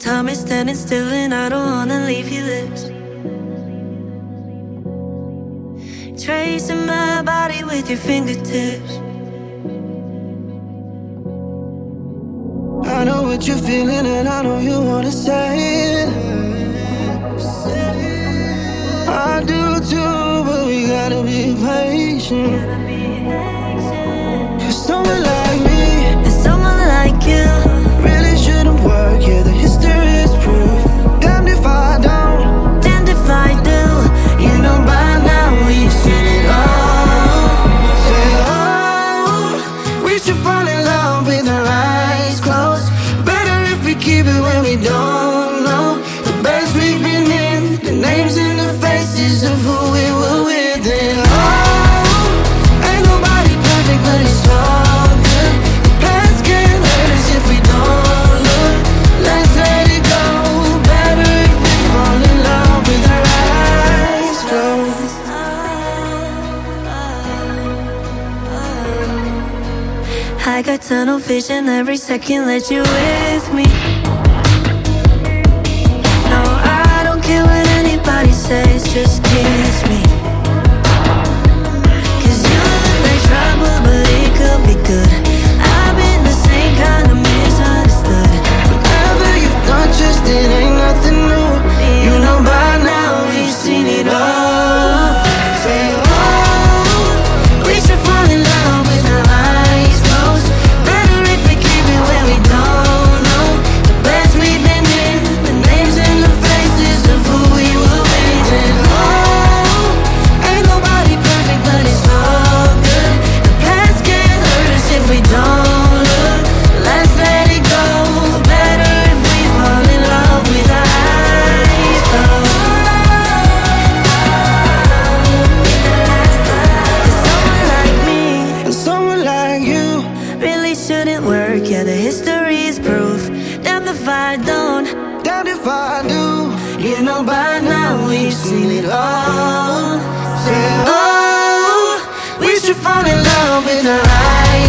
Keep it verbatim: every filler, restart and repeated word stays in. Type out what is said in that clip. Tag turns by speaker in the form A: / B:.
A: time is standing still and I don't wanna leave your lips. Tracing my body with your fingertips.
B: I know what you're feeling and I know you wanna say it. I do too, but we gotta be patient. Cause someone like me
A: and someone like you
B: really shouldn't work, yeah, the history is proof. Damned if I don't,
A: damned if I do.
B: you know by now we've seen it all. Say, oh, we should fall in love with our eyes closed. Better if we keep it when we don't know the best we've been in, the names and the faces of who we were with. And oh, ain't nobody perfect, but it's all good. The past can't hurt us if we don't look. Let's let it go. Better if we fall in love with our eyes closed.
A: I got tunnel vision every second that you're with me. No, I don't care what anybody says, just kiss me. Cause you look like trouble, but it could be good. I've been the same kind of misunderstood.
B: Whatever you've done, just it ain't nothing new. You know by now we've seen it all. Say, oh, we should fall in love with our eyes closed. Better if we keep it where we don't know the best we've been in, the names and the faces of who we were with. And oh, ain't nobody perfect, but it's all good. The past can't hurt us if we don't look. Let's let it go. Better if we fall in love with our eyes closed.
A: Someone like me
B: And someone like you
A: really shouldn't work, yeah, the history is proof. Damn if I don't,
B: damned if I do. You know by now we've seen it all. Say, oh, we should fall in love with our eyes